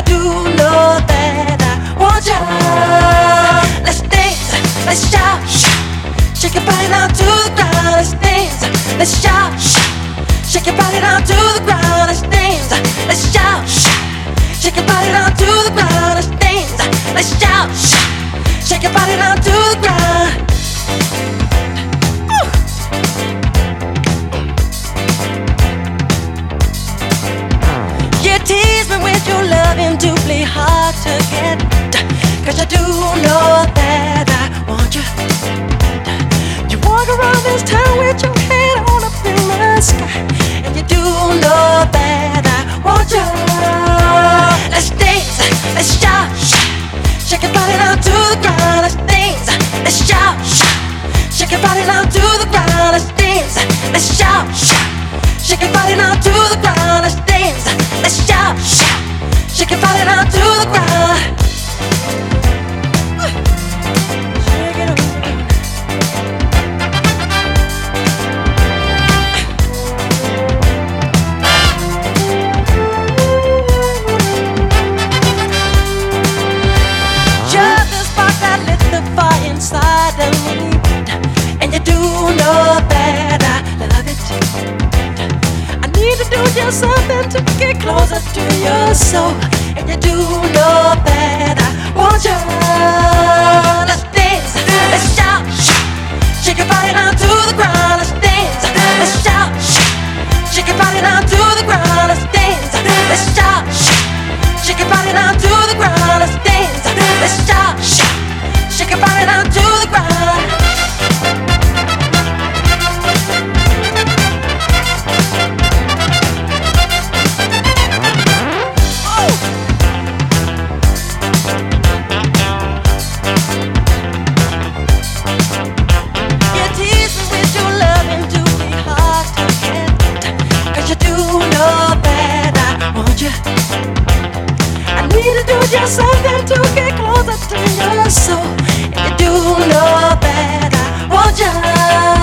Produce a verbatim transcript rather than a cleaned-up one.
do know that I want you. Let's dance, let's shout, shake your body down to the ground. Let's dance, let's shout, shake your body down to the ground. Let's dance, let's shout, shake your body down to the ground. Let's dance, let's shout, shake your body down to the ground. You tease me with your loving, doubly hard to get, 'cause I do know that I want you. You walk around this town with your head on up in the sky, and you do know that I want you. Let's dance, let's shout, shake your body down to the ground. Let's dance, let's shout, shake your body down to the ground. Let's dance, let's shout, shake your body down to the ground. Let's dance, let's shout, shake your body down to the ground. Shake it up. You're the spark that lit the fire inside of me, and you do know that I love it. I need to do just something to get closer to your soul, and you do know that I want you. Let's dance, let's shout, shake your body down to the ground. Let's dance, let's shout, shake your body down to the ground. Let's dance, let's shout, shake your body down to the ground. Let's dance, let's shout, shake your body down to the ground. Just something to get closer to your soul, and you do know that I want you.